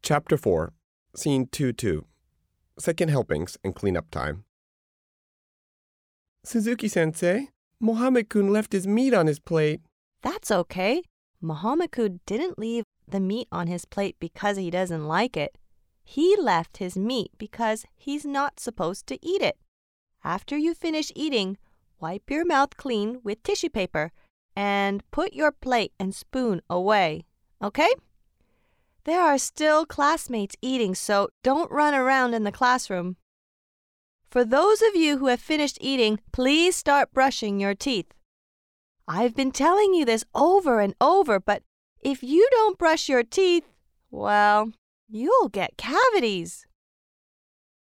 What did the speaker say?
Chapter 4, Scene 2-2, Second Helpings and Cleanup Time. Suzuki-sensei, Mohammed-kun left his meat on his plate. That's okay. Mohammed-kun didn't leave the meat on his plate because he doesn't like it. He left his meat because he's not supposed to eat it. After you finish eating, wipe your mouth clean with tissue paper and put your plate and spoon away, okay? There are still classmates eating, so don't run around in the classroom. For those of you who have finished eating, please start brushing your teeth. I've been telling you this over and over, but if you don't brush your teeth, well, you'll get cavities.